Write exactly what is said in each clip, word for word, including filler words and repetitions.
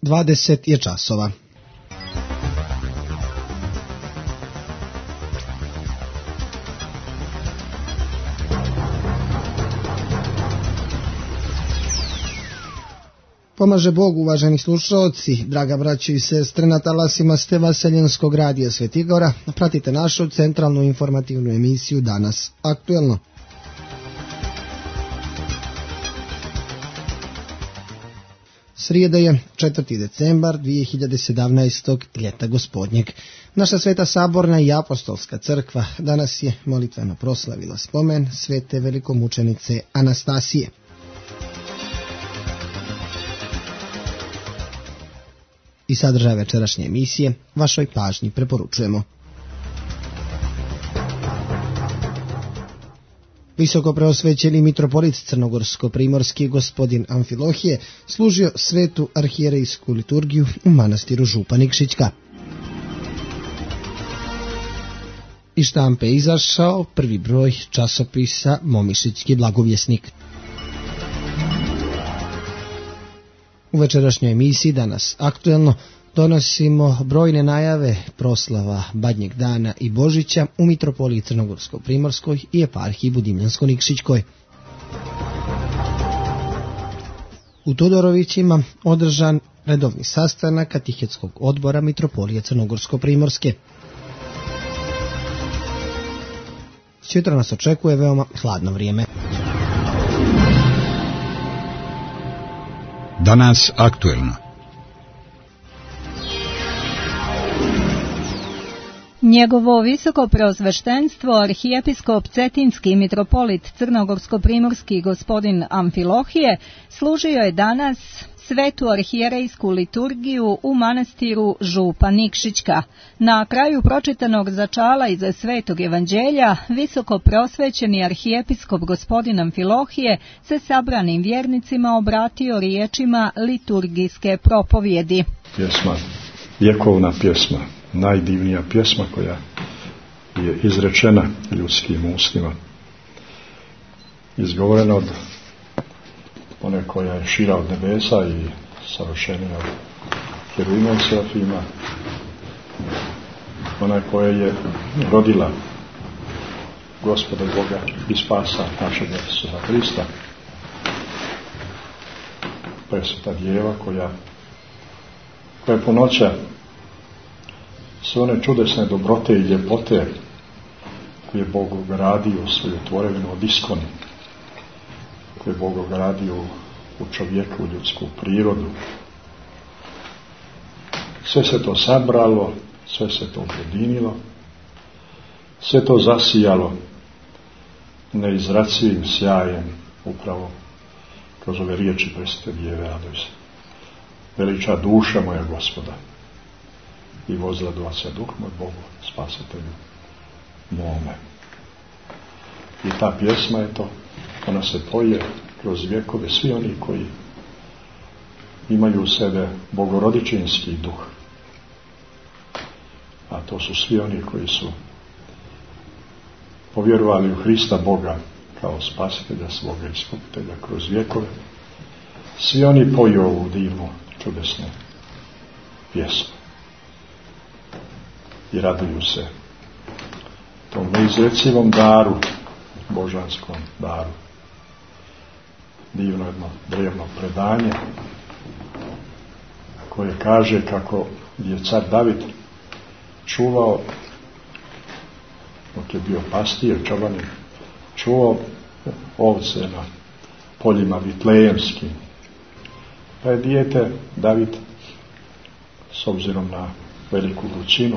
dvadeset je časova. Pomaže Bog, uvaženi slušalci, draga braćo i sestre, na talasima ste Vaseljenskog radija Svetigora. Pratite našu centralnu informativnu emisiju Danas aktuelno. Srijeda je četvrti decembar dvije hiljade sedamnaestog. ljeta gospodnjeg. Naša Sveta Saborna i Apostolska crkva danas je molitveno proslavila spomen svete velikomučenice Anastasije. I sadržaj večerašnje emisije vašoj pažnji preporučujemo. Visoko preosvećeni mitropolit crnogorsko-primorski gospodin Amfilohije služio svetu arhijerejsku liturgiju u manastiru Župa Nikšićka. Iz štampe izašao prvi broj časopisa Momišićki blagovjesnik. U večerašnjoj emisiji Danas aktuelno donosimo brojne najave proslava Badnjeg dana i Božića u mitropoliji Crnogorsko-primorskoj i eparhiji Budimljansko-Nikšićkoj. U Todorovićima održan redovni sastanak katehetskog odbora mitropolije Crnogorsko-primorske. Sutra nas očekuje veoma hladno vrijeme. Danas aktuelno. Njegovo visoko preosveštenstvo arhijepiskop Cetinski mitropolit Crnogorsko-primorski gospodin Amfilohije služio je danas svetu arhijerejsku liturgiju u manastiru Župa Nikšićka. Na kraju pročitanog začala iza svetog evanđelja, visoko preosvećeni arhijepiskop gospodin Amfilohije se sabranim vjernicima obratio riječima liturgijske propovjedi. Pjesma, vjekovna pjesma, najdivnija pjesma koja je izrečena ljudskim ustima, izgovorena od one koja je šira od nebesa i savršenija od heruvima i serafima, ona koja je rodila Gospoda Boga i spasa našeg Isusa Hrista, presveta djeva koja koja ponoća sve one čudesne dobrote i ljepote koje je Bog ogradio u svoju tvorevinu od iskoni, koje je Bog ogradio u čovjeku, u ljudsku prirodu. Sve se to sabralo, sve se to objedinilo, sve to zasijalo neizracivim sjajem upravo kroz ove riječi presvete djeve: raduj se, veliča duša moja Gospoda i vozradova se duh moj Bogu, spasitelju mome. I ta pjesma je to, ona se poje kroz vjekove, svi oni koji imaju u sebe bogorodičinski duh, a to su svi oni koji su povjerovali u Hrista Boga kao spasitelja svoga iskupitelja kroz vjekove. Svi oni poju ovu divnu, čudesnu pjesmu i raduju se tom neizrecivom daru, božanskom daru. Divno jedno drevno predanje koje kaže kako je car David čuvao, dok je bio pastir, čobanin, čuvao ovce na poljima vitlejemskim. Pa je dijete David, s obzirom na veliku vrućinu,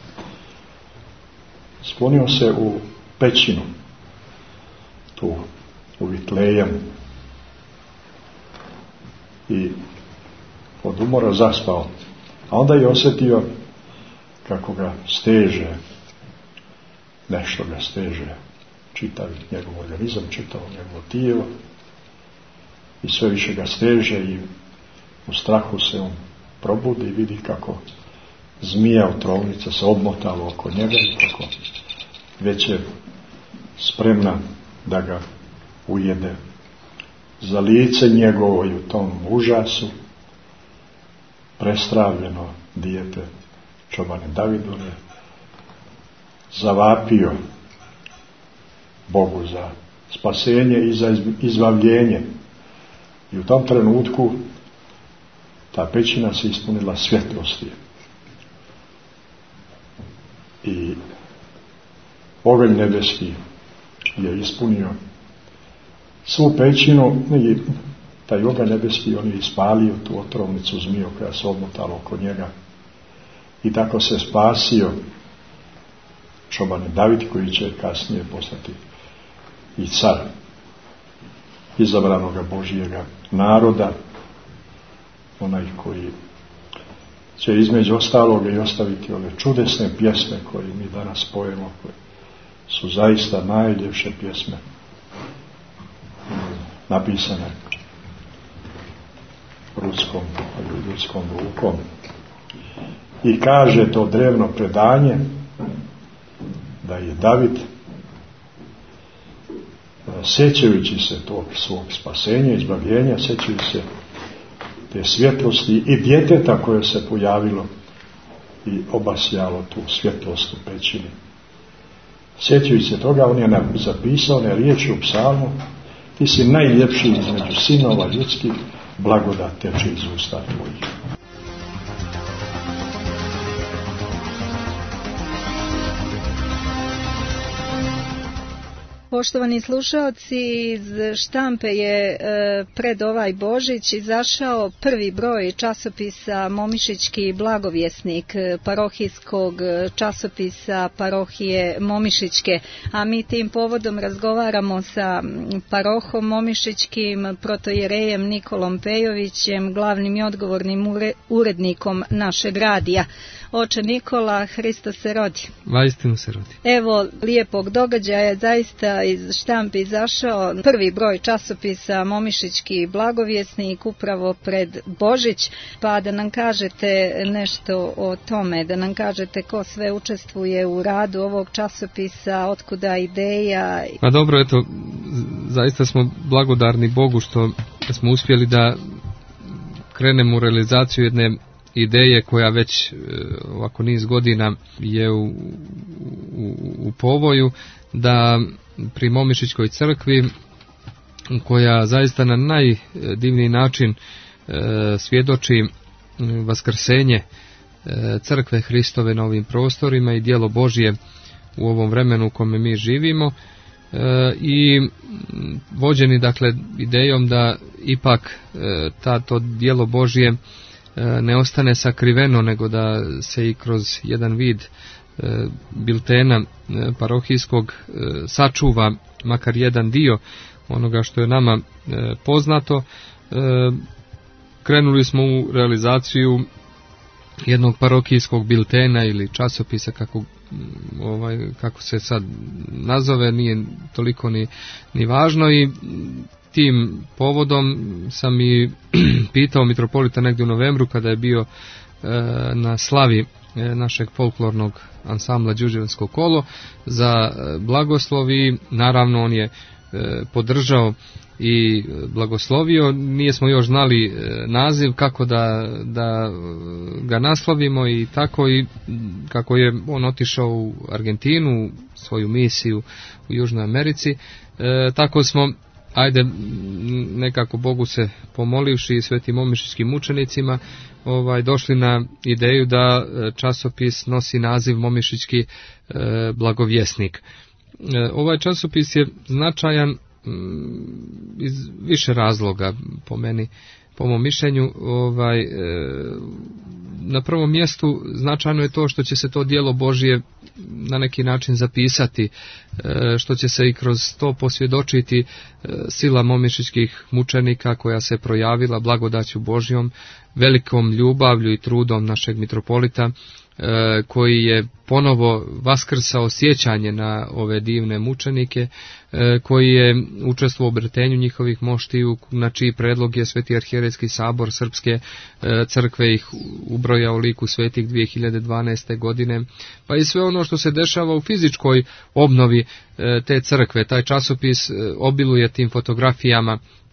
sklonio se u pećinu, tu u Vitlejemu, i od umora zaspao. A onda je osjetio kako ga steže, nešto ga steže, čitav njegov organizam, čitavo njegovo tijelo, i sve više ga steže i u strahu se on probudi i vidi kako zmija otrovnica se obmotala oko njega i kako već je spremna da ga ujede. Za lice njegovo i u tom užasu prestravljeno dijete čobane Davidove zavapio Bogu za spasenje i za izbavljenje. I u tom trenutku ta pećina se ispunila svjetlosti. I oganj nebeski je ispunio svu pećinu i taj oganj nebeski on je ispalio tu otrovnicu zmiju koja se omotala oko njega. I tako se spasio čobani David koji će kasnije postati i car izabranoga Božjega naroda, onaj koji će između ostaloga i ostaviti ove čudesne pjesme koje mi danas pojemo, koje su zaista najljepše pjesme napisane ruskom ili ljudskom rukom. I kaže to drevno predanje da je David, sjećajući se tog svog spasenja, izbavljenja, sjećajući se te svjetlosti i djeteta koje se pojavilo i obasjalo tu svjetlost u pećini. Sjećajući se toga, on je zapisao one riječi u psalmu: ti si najljepši između sinova ljudskih, blagodat teče iz usta tvojih. Poštovani slušaoci, iz štampe je e, pred ovaj Božić izašao prvi broj časopisa Momišićki blagovjesnik, parohijskog časopisa parohije Momišićke, a mi tim povodom razgovaramo sa parohom Momišićkim, protojerejem Nikolom Pejovićem, glavnim i odgovornim urednikom našeg radija. Oče Nikola, Hristos se rodi. Vaistinu se rodi. Evo lijepog događaja, zaista iz štampe izašao prvi broj časopisa Momišićki blagovjesnik upravo pred Božić, pa da nam kažete nešto o tome, da nam kažete ko sve učestvuje u radu ovog časopisa, otkuda ideja. Pa dobro, eto, zaista smo blagodarni Bogu što smo uspjeli da krenemo u realizaciju jedne ideje koja već ovako niz godina je u, u, u povoju, da pri Momišićkoj crkvi, koja zaista na najdivniji način e, svjedoči vaskrsenje e, crkve Hristove na ovim prostorima i djelo Božje u ovom vremenu u kome mi živimo, e, i vođeni dakle idejom da ipak e, ta, to djelo Božje ne ostane sakriveno, nego da se i kroz jedan vid e, biltena e, parohijskog e, sačuva makar jedan dio onoga što je nama e, poznato. E, krenuli smo u realizaciju jednog parohijskog biltena ili časopisa, kako, ovaj, kako se sad nazove, nije toliko ni, ni važno, i tim povodom sam i pitao mitropolita negdje u novembru kada je bio e, na slavi e, našeg folklornog ansambla Đurđevansko kolo za e, blagoslov, i naravno on je e, podržao i blagoslovio. Nije smo još znali e, naziv kako da, da ga naslovimo, i tako i kako je on otišao u Argentinu, svoju misiju u Južnoj Americi, e, tako smo ajde nekako Bogu se pomolivši i svetim momišićkim mučenicima ovaj, došli na ideju da časopis nosi naziv Momišićki e, blagovjesnik. E, ovaj časopis je značajan m, iz više razloga po meni, po mom mišljenju. Ovaj, e, na prvom mjestu značajno je to što će se to djelo Božje na neki način zapisati, što će se i kroz to posvjedočiti sila momišićkih mučenika koja se projavila blagodaću Božjom, velikom ljubavlju i trudom našeg mitropolita, koji je ponovo vaskrsao sjećanje na ove divne mučenike, koji je učestvovao u obrtenju njihovih moštiju, na čiji predlog je Sveti arhijerejski sabor Srpske crkve ih ubrojao u liku svetih dvije hiljade dvanaeste. godine, pa i sve ono što se dešava u fizičkoj obnovi te crkve. Taj časopis obiluje tim fotografijama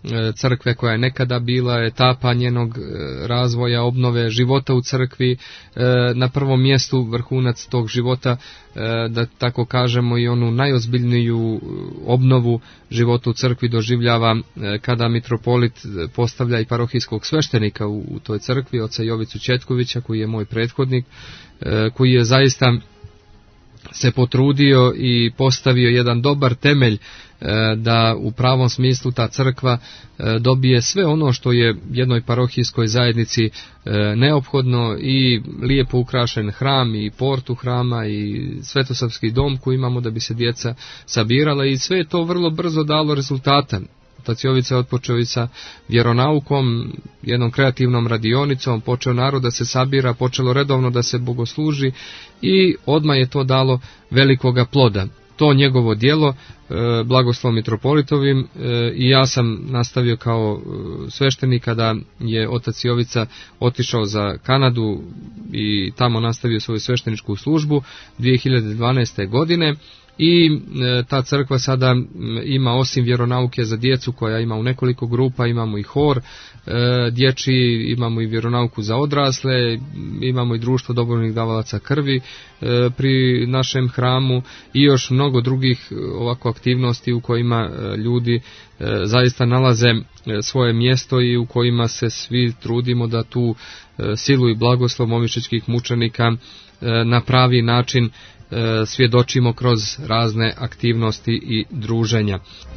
crkve koja je nekada bila, etapa njenog razvoja, obnove života u crkvi, na prvom mjestu vrhunac tog života, da tako kažemo, i onu najozbiljniju obnovu života u crkvi doživljava kada mitropolit postavlja i parohijskog sveštenika u, u toj crkvi, oca Jovicu Četkovića, koji je moj prethodnik, koji je zaista se potrudio i postavio jedan dobar temelj da u pravom smislu ta crkva dobije sve ono što je jednoj parohijskoj zajednici neophodno, i lijepo ukrašen hram i portu hrama i svetosavski dom koji imamo da bi se djeca sabirala, i sve je to vrlo brzo dalo rezultata. Otac Jovica je otpočeo i sa vjeronaukom, jednom kreativnom radionicom, počeo narod da se sabira, počelo redovno da se bogosluži i odmah je to dalo velikoga ploda. To njegovo djelo, blagoslovom mitropolitovim, i ja sam nastavio kao sveštenik kada je otac Jovica otišao za Kanadu i tamo nastavio svoju svešteničku službu dvije hiljade dvanaeste. godine. I ta crkva sada ima, osim vjeronauke za djecu koja ima u nekoliko grupa, imamo i hor dječji, imamo i vjeronauku za odrasle, imamo i društvo dobrovoljnih davalaca krvi pri našem hramu i još mnogo drugih ovako aktivnosti u kojima ljudi zaista nalaze svoje mjesto i u kojima se svi trudimo da tu silu i blagoslov momišićkih mučenika na pravi način svjedočimo kroz razne aktivnosti i druženja.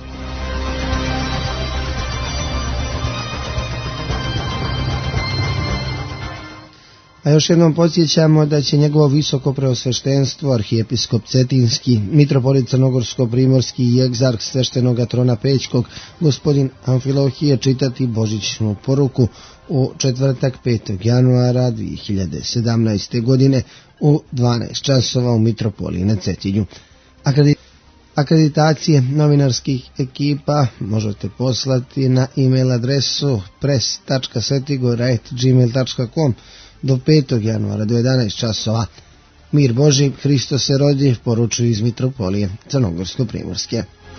A još jednom podsjećamo da će njegovo visoko preosveštenstvo, arhijepiskop Cetinski, mitropolit Crnogorsko-primorski i egzarh sveštenoga trona Pećkog, gospodin Amfilohije, čitati božićnu poruku u četvrtak petog januara dvije hiljade sedamnaeste. godine u dvanaest časova u mitropoliji na Cetinju. Akreditacije novinarskih ekipa možete poslati na e-mail adresu press tačka svetigora at gmail tačka com do petog januara do jedanaest časova. Mir Boži, Hristos se rodi, poručuju iz mitropolije Crnogorsko-primorske.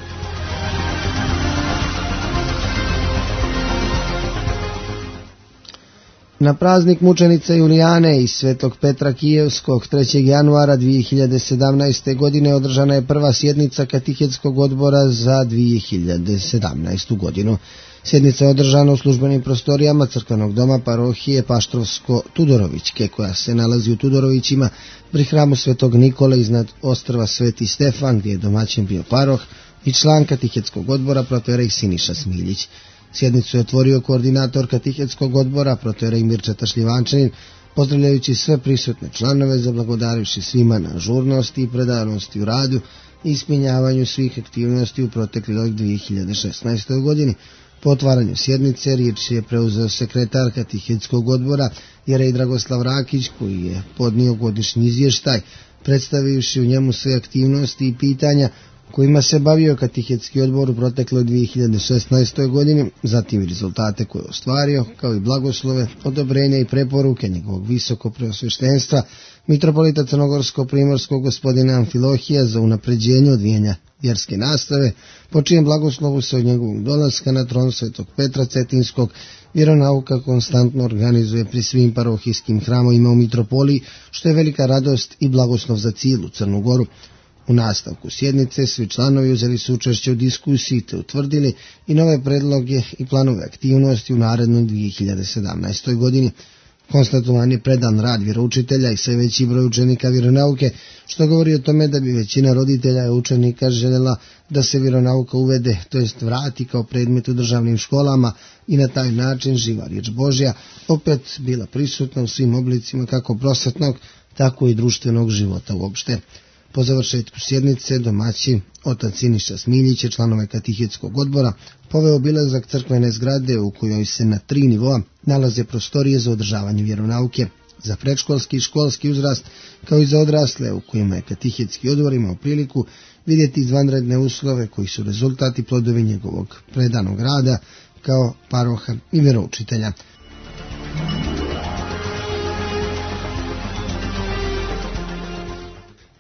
Na praznik mučenice Julijane i svetog Petra Kijevskog trećeg januara dvije hiljade sedamnaeste. godine održana je prva sjednica katehetskog odbora za dvije hiljade sedamnaestu. godinu. Sjednica je održana u službenim prostorijama crkvenog doma parohije Paštrovsko-Tudorovićke, koja se nalazi u Tudorovićima pri hramu svetog Nikole iznad ostrva Sveti Stefan, gdje je domaćin bio paroh i član katehetskog odbora protojerej Siniša Smiljić. Sjednicu je otvorio koordinator katehetskog odbora protojerej Mirča Tašljivančanin, pozdravljajući sve prisutne članove, zablagodarivši svima na ažurnosti i predanosti u radu i ispunjavanju svih aktivnosti u protekloj dvije hiljade šesnaestoj. godini. Po otvaranju sjednice riječ je preuzeo sekretar katehetskog odbora jerej Dragoslav Rakić, koji je podnio godišnji izvještaj, predstavivši u njemu sve aktivnosti i pitanja kojima se bavio katehetski odbor u protekloj dvije hiljade šesnaestoj. godini, zatim rezultate koje je ostvario, kao i blagoslove, odobrenja i preporuke njegovog visoko preosveštenstva mitropolita Crnogorsko-primorskog gospodina Amfilohija za unapređenje odvijanja vjerske nastave, po čijem blagoslovu se od njegovog dolaska na tron svetog Petra Cetinskog vjeronauka konstantno organizuje pri svim parohijskim hramovima u mitropoliji, što je velika radost i blagoslov za cijelu Crnu Goru. U nastavku sjednice svi članovi uzeli su učešće u diskusiji te utvrdili i nove predloge i planove aktivnosti u narednoj dvije hiljade sedamnaestoj. godini. Konstatovan je predan rad vjeroučitelja i sve veći broj učenika vjeronauke, što govori o tome da bi većina roditelja i učenika željela da se vjeronauka uvede, to jest vrati kao predmet u državnim školama i na taj način živa riječ Božja opet bila prisutna u svim oblicima kako prosvetnog, tako i društvenog života uopšte. Po završetku sjednice domaćin otac Siniša Smiljić je članove katehetskog odbora poveo obilazak crkvene zgrade u kojoj se na tri nivoa nalaze prostorije za održavanje vjeronauke, za predškolski i školski uzrast, kao i za odrasle, u kojima je katehetski odbor imao priliku vidjeti izvanredne uslove koji su rezultati plodovi njegovog predanog rada kao paroha i vjeroučitelja.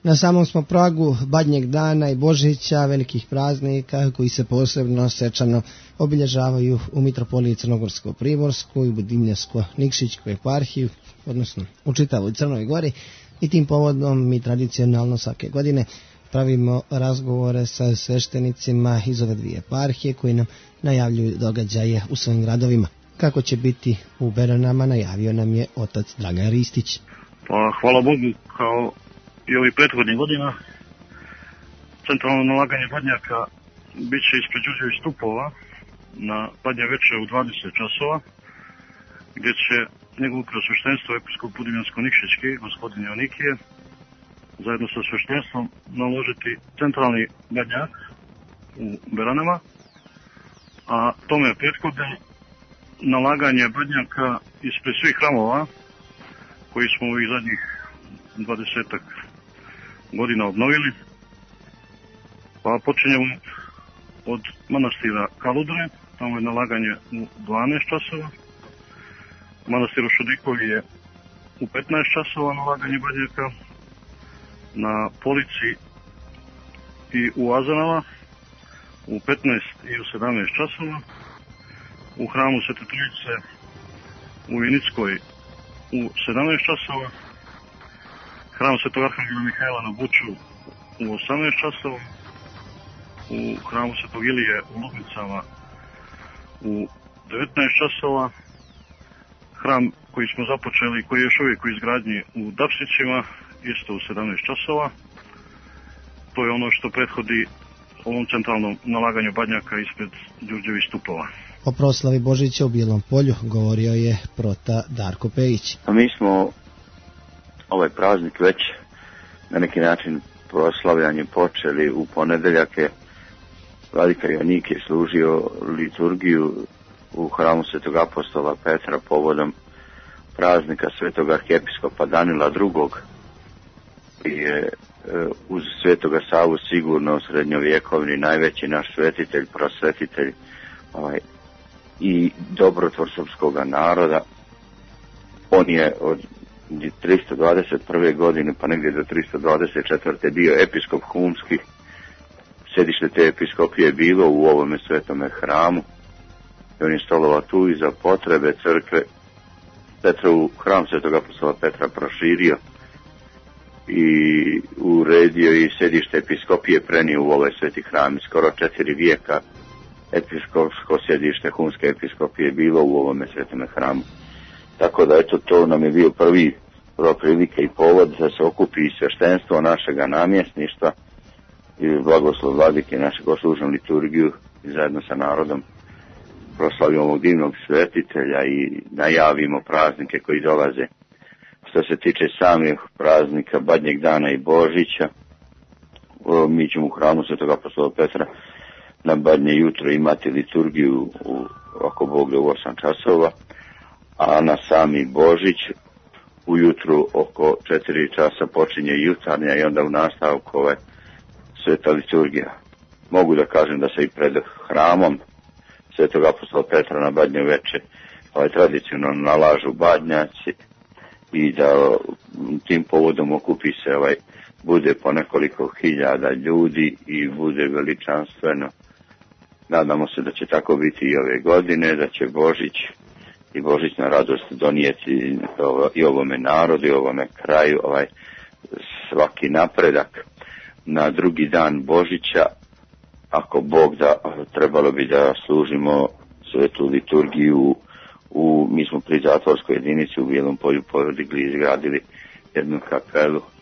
Na samom smo pragu Badnjeg dana i Božića, velikih praznika koji se posebno svečano obilježavaju u Mitropoliji Crnogorsko-Primorskoj, u Dimljevsko-Nikšićkoj eparhiji, odnosno u čitavoj Crnoj Gori, i tim povodom mi tradicionalno svake godine pravimo razgovore sa sveštenicima iz ove dvije eparhije koji nam najavljuju događaje u svojim gradovima. Kako će biti u Beranama, najavio nam je otac Dragan Ristić. Pa hvala Bogu, kao i ovih prethodnih godina, centralno nalaganje badnjaka bit će ispred Đurđevih stupova na badnje večer u dvadeset časova, gdje će njegovo preosveštenstvo episkop Budimljansko-Nikšićki, gospodin Jonikije, zajedno sa sveštenstvom naložiti centralni badnjak u Beranama, a tome prethode nalaganje badnjaka ispred svih hramova koji smo ovih zadnjih dvadesetak godina obnovili. Pa počinjemo od manastira Kaludre, tamo je nalaganje u dvanaest časova. Manastir u Šudikovi je u petnaest časova nalaganje badnjaka. Na Polici i u Azanama u petnaest i u sedamnaest časova. U hramu Svete Trojice u Vinickoj u sedamnaest časova. Hram Svetog Arhangela Mihajla na Buču u osamnaest časova. U hramu Svetog Ilije u Lubnicama u devetnaest časova. Hram koji smo započeli, koji je još uvijek u izgradnji u Dapsićima, isto u sedamnaest časova. To je ono što prethodi ovom centralnom nalaganju badnjaka ispred Đurđevih stupova. O proslavi Božića u Bijelom polju govorio je prota Darko Pejić. A mi smo ovaj praznik već na neki način proslavljanje počeli u ponedeljake. Vladika Jonik je služio liturgiju u hramu Svetog apostola Petra povodom praznika Svetog arhijepiskopa Danila drugog. I je uz Svetoga Savu sigurno srednjovjekovni najveći naš svetitelj, prosvetitelj ovaj, i dobrotvor srpskoga naroda. On je od tristo dvadeset prve godine pa negdje do tristo dvadeset četvrte bio episkop humski. Sjedište te episkopije je bilo u ovome svetome hramu. I on je stolovao tu i za potrebe crkve Petrovu hram Svetog apostola Petra proširio i uredio i sjedište episkopije prenio u ovaj sveti hram. Skoro četiri vijeka episkopsko sjedište humske episkopije je bilo u ovome svetome hramu. Tako da eto, to nam je bio prvi prva prilika i povod da se okupi sveštenstvo našega namjesništva i blagoslov vladike našeg oslužnu liturgiju i zajedno sa narodom proslavimo ovog divnog svetitelja i najavimo praznike koji dolaze. Što se tiče samih praznika Badnjeg dana i Božića, mi ćemo u hramu Svetog apostola Petra na Badnje jutro imati liturgiju u, ako Bog da, u osam časova, a na sami Božić ujutru oko četiri časa počinje jutarnja i onda u nastavku ovaj sveta liturgija. Mogu da kažem da se i pred hramom Svetog apostola Petra na Badnje veče ovaj tradicionalno nalažu badnjaci i da tim povodom okupi se ovaj bude po nekoliko hiljada ljudi i bude veličanstveno. Nadamo se da će tako biti i ove godine, da će Božić i božićna radost donijeti i ovome narodu i ovome kraju ovaj svaki napredak. Na drugi dan Božića, ako Bog da, trebalo bi da služimo svetu liturgiju u, mi smo pri zatvorskoj jedinici u Bijelom polju podigli i izgradili jednu kapelu e,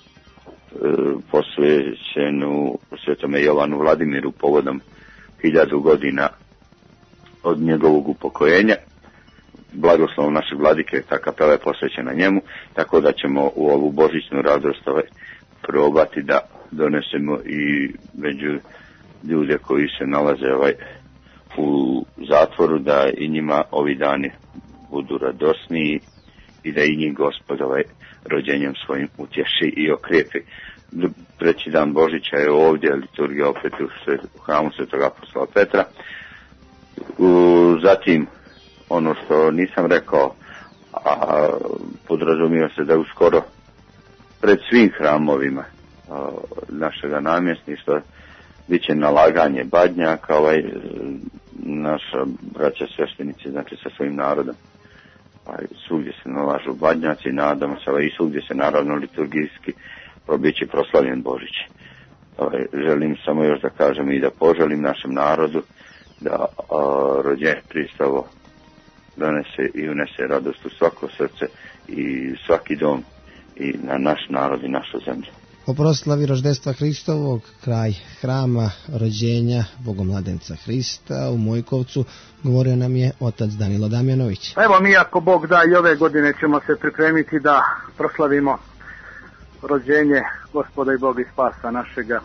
posvećenu svetome Jovanu Vladimiru povodom hiljadu godina od njegovog upokojenja. Blagoslovom našeg vladike ta kapela je posvećena njemu, tako da ćemo u ovu božićnu radost ovaj, probati da donesemo i među ljude koji se nalaze ovaj, u zatvoru, da i njima ovi dani budu radosniji i da i njih Gospod ovaj, rođenjem svojim utješi i okrijepi. Treći dan Božića je ovdje, liturgija opet u, sve, u hramu Svetog apostola Petra. U, zatim, ono što nisam rekao, a podrazumio se da uskoro pred svim hramovima našega namjesništva bit će nalaganje badnjaka, ovaj, naša braća sveštenici, znači sa svojim narodom. Ovaj, svugdje se nalažu badnjaci i nadamo se, ovaj, i svugdje se naravno liturgijski probiće proslavljen Božić. Ovaj, želim samo još da kažem i da poželim našem narodu da a, rođenje Hristovo donese i unese radost u svako srce i svaki dom i na naš narod i našu zemlju. O proslavi roždestva Hristovog, kraj hrama rođenja Bogomladenca Hrista u Mojkovcu, govorio nam je otac Danilo Damjanović. Evo mi, ako Bog da, i ove godine ćemo se pripremiti da proslavimo rođenje Gospoda i Boga i Spasa našega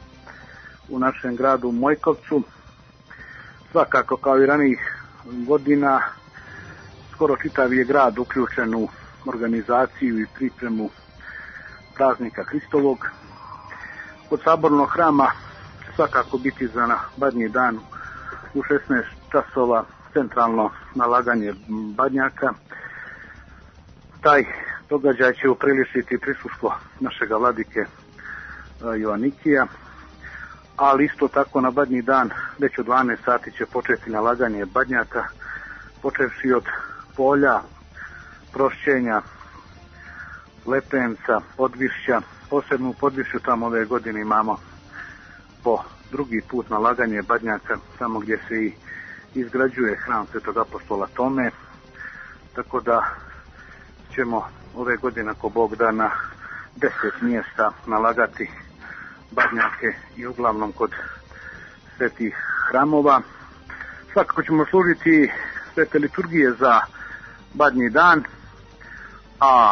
u našem gradu Mojkovcu. Svakako, kao i ranijih godina, skoro čitav je grad uključen u organizaciju i pripremu praznika Hristovog. Kod sabornog hrama svakako biti za na badnji dan u šesnaest časova centralno nalaganje badnjaka. Taj događaj će upriličiti prisustvo našega vladike Joanikija, ali isto tako na badnji dan već u dvanaest sati će početi nalaganje badnjaka, počevši od polja, prošćenja, Lepenca, Podvišća. Posebno u Podvišću tamo ove godine imamo po drugi put nalaganje badnjaka, tamo gdje se i izgrađuje hram Svetog apostola Tome, tako da ćemo ove godine, ako Bog da, na deset mjesta nalagati badnjake i uglavnom kod svetih hramova. Svakako ćemo služiti svete liturgije za badnji dan, a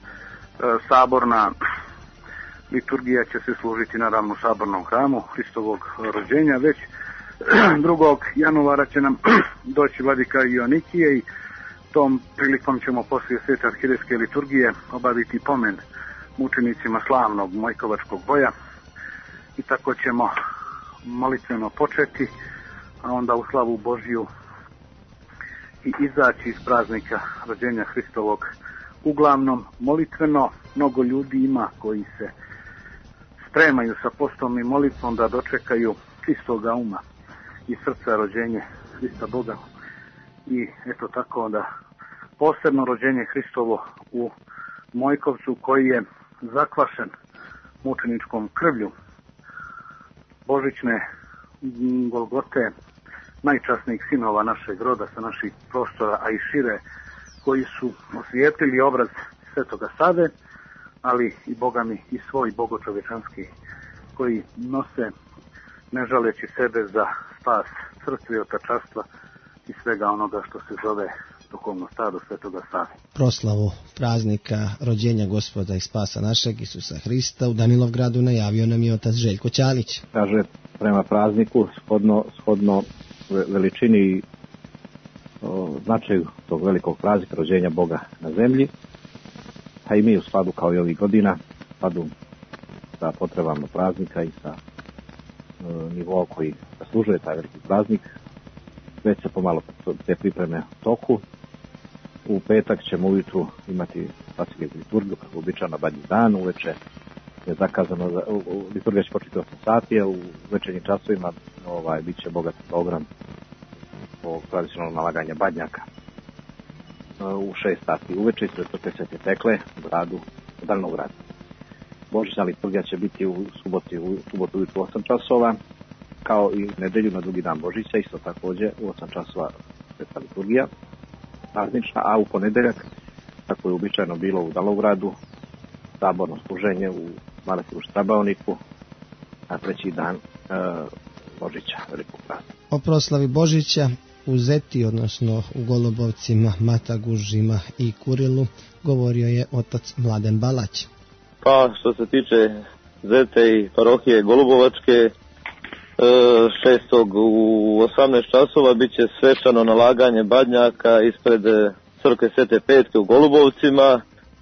saborna liturgija će se služiti naravno u sabornom hramu Hristovog rođenja. Već drugog januara će nam doći vladika Joanikije i tom prilikom ćemo poslije svete arhijerejske liturgije obaviti pomen mučenicima slavnog Mojkovačkog boja i tako ćemo molitveno početi, a onda u slavu Božiju i izaći iz praznika rođenja Hristovog. Uglavnom molitveno, mnogo ljudi ima koji se spremaju sa postom i molitvom da dočekaju čistoga uma i srca rođenje Hrista Boga. I eto tako da posebno rođenje Hristovo u Mojkovcu, koji je zakvašen mučeničkom krvlju božićne Golgote, najčasnijih sinova našeg roda sa naših prostora, a i šire, koji su osvijetlili obraz Svetoga Save, ali i bogami i svoj bogočovečanski, koji nose, ne žaleći sebe, za spas crkve, otačastva i svega onoga što se zove duhovno stado Svetoga Save. Proslavu praznika rođenja Gospoda i Spasa našeg Isusa Hrista u Danilovgradu najavio nam je otac Željko Ćalić. Kaže, prema prazniku, shodno, shodno veličini i značaju tog velikog praznika rođenja Boga na zemlji, a i mi u skladu kao i ovih godina, skladu sa potrebama praznika i sa e, nivoa koji zaslužuje taj veliki praznik, već se pomalo te pripreme u toku. U petak ćemo ujutru imati pasivnu liturgiju, kako običajno badnji dan, uveče je zakazano, za, u, u, liturgija će početi osam sati, a u večernjim časovima ovaj, bit će bogat program ovog tradicionalnog nalaganja badnjaka. U šest sati uveče ispred crkve Svete Tekle u gradu, u Daljnog gradu. Božićna liturgija će biti u subotu, u subotu ujutru u osam časova, kao i nedelju na drugi dan Božića, isto također u osam časova sveta liturgija praznična, a u ponedeljak, tako je uobičajeno bilo u Daljnogradu, saborno služenje u manastiru Štrabaoniku, a treći dan e, Božića, velikog praznika. O proslavi Božića u Zeti, odnosno u Golubovcima, Matagužima i Kurilu, govorio je otac Mladen Balać. Pa što se tiče Zete i parohije Golubovačke, šestog u osamnaest časova bit će svečano nalaganje badnjaka ispred crkve Svete Petke u Golubovcima.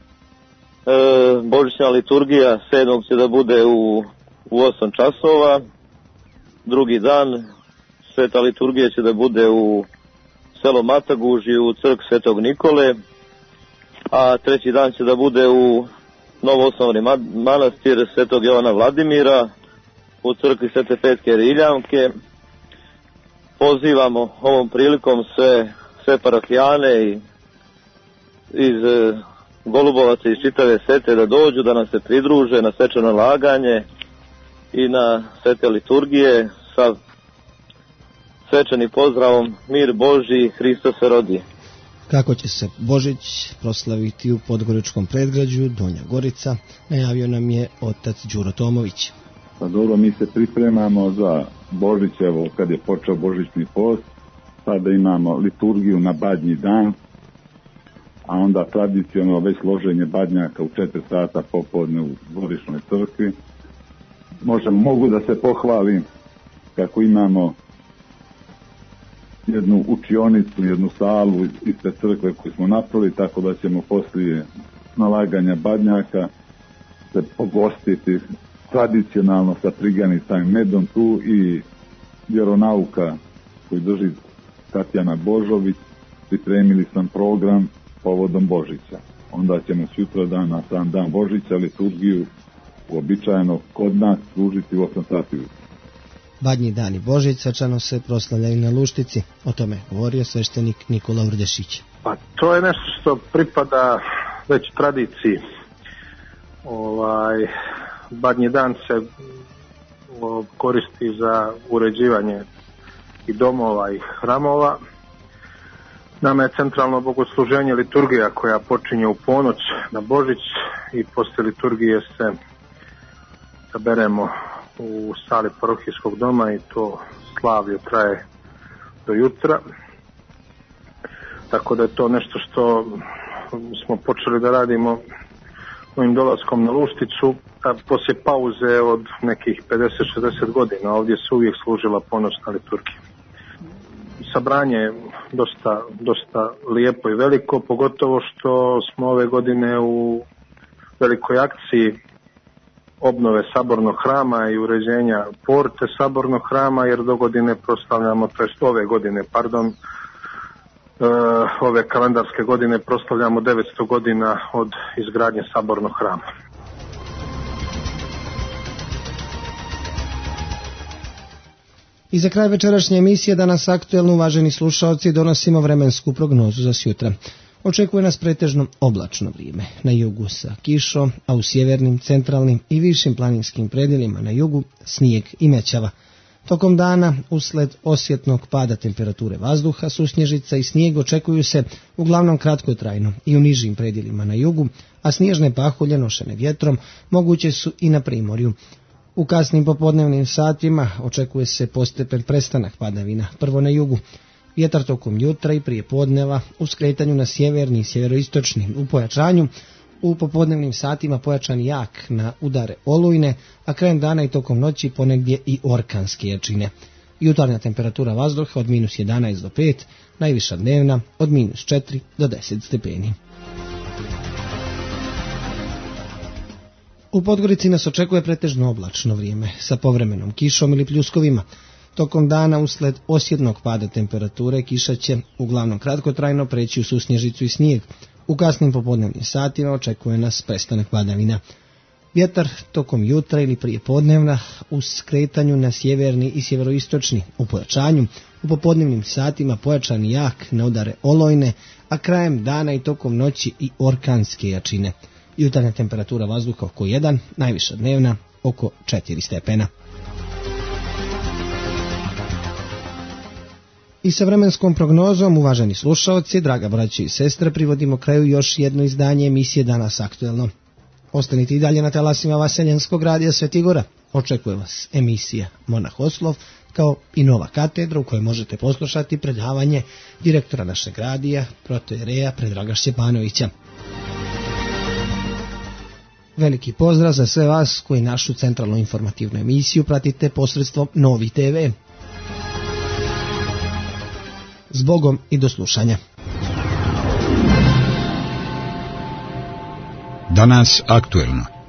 Božićna liturgija sedmog će da bude u, u osam časova. Drugi dan sveta liturgija će da bude u selo Mataguži u crkvi Svetog Nikole, a treći dan će da bude u novoosnovani manastir Svetog Jovana Vladimira u crkvi Svete Petke Riljamke. Pozivamo ovom prilikom sve, sve parafijane i iz e, Golubovaca i iz čitave Sete da dođu, da nam se pridruže na svečano laganje i na svete liturgije sa svečanim pozdravom Mir Božji, Hristos se rodi. Kako će se Božić proslaviti u Podgoričkom predgrađu Donja Gorica, najavio nam je otac Đuro Tomović. Pa dobro, mi se pripremamo za Božić, evo kad je počeo Božićni post, sada imamo liturgiju na Badnji dan, a onda tradicionalno već loženje badnjaka u četiri sata popodne u dvorišnoj crkvi. Možem, mogu da se pohvalim kako imamo jednu učionicu, jednu salu ispred crkve koju smo napravili, tako da ćemo poslije nalaganja badnjaka se pogostiti tradicionalno sa triganistavim medom tu i vjeronauka koji drži Tatjana Božović, pripremili sam program povodom Božića. Onda ćemo sutra dan na sam dan Božića liturgiju uobičajeno kod nas služiti u osam sati. Badnji dan i Božić svečano se proslavljaju na Luštici. O tome govorio sveštenik Nikola Urdešić. Pa to je nešto što pripada već tradiciji. Ovaj, Badnji dan se o, koristi za uređivanje i domova i hramova. Nama je centralno bogosluženje liturgija koja počinje u ponoć na Božić i poslije liturgije se saberemo u sali parohijskog doma i to slavlje traje do jutra. Tako da je to nešto što smo počeli da radimo ovim dolaskom na Lušticu, a poslije pauze od nekih pedeset šezdeset godina ovdje se uvijek služila ponoćna liturgija. Sabranje je dosta, dosta lijepo i veliko, pogotovo što smo ove godine u velikoj akciji obnove sabornog hrama i uređenja porte sabornog hrama, jer do godine proslavljamo, to jest ove godine, pardon, e, ove kalendarske godine proslavljamo devetsto godina od izgradnje sabornog hrama. I za kraj večerašnje emisije danas aktuelno, uvaženi slušalci, donosimo vremensku prognozu za sutra. Očekuje nas pretežno oblačno vrijeme, na jugu sa kišom, a u sjevernim, centralnim i višim planinskim predjelima na jugu snijeg i mećava. Tokom dana, usled osjetnog pada temperature vazduha, susnježica i snijeg očekuju se uglavnom kratkotrajno i u nižim predjelima na jugu, a snježne pahulje nošene vjetrom moguće su i na primorju. U kasnim popodnevnim satima očekuje se postepen prestanak padavina, prvo na jugu. Vjetar tokom jutra i prije podneva u skretanju na sjeverni i sjeveroistočni u pojačanju, u popodnevnim satima pojačan jak na udare olujne, a krajem dana i tokom noći ponegdje i orkanske jačine. Jutarnja temperatura vazduha od minus jedanaest do pet, najviša dnevna od minus četiri do deset stepeni. U Podgorici nas očekuje pretežno oblačno vrijeme sa povremenom kišom ili pljuskovima. Tokom dana usled osjetnog pada temperature kiša će uglavnom kratkotrajno preći u susnježicu i snijeg. U kasnim popodnevnim satima očekuje nas prestanak padavina. Vjetar tokom jutra ili prije podnevna u skretanju na sjeverni i sjeveroistočni u pojačanju, u popodnevnim satima pojačan jak na udare olojne, a krajem dana i tokom noći i orkanske jačine. Jutarnja temperatura vazduha oko jedan, najviša dnevna oko četiri stepena. I sa vremenskom prognozom, uvaženi slušalci, draga braće i sestre, privodimo kraju još jedno izdanje emisije Danas aktuelno. Ostanite i dalje na talasima Vaseljenskog radija Sveti Gora. Očekuje vas emisija Monah Oslov, kao i nova katedra u kojoj možete poslušati predavanje direktora našeg radija, protojereja Predraga Šćepanovića. Veliki pozdrav za sve vas koji našu centralnu informativnu emisiju pratite posredstvom Novi te ve. Zbogom i do slušanja. Danas aktuelno.